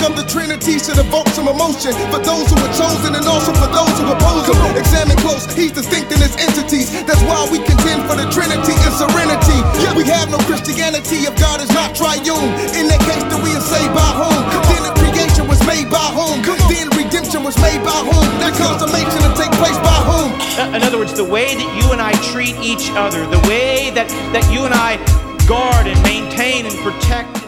of the Trinity should evoke some emotion for those who are chosen and also for those who oppose him. Examine close, he's distinct in his entities. That's why we contend for the Trinity and serenity. We have no Christianity if God is not triune. In that case, then we are saved by whom? Then the creation was made by whom? Then redemption was made by whom? The consummation to take place by whom? In other words, the way that you and I treat each other, the way that you and I guard and maintain and protect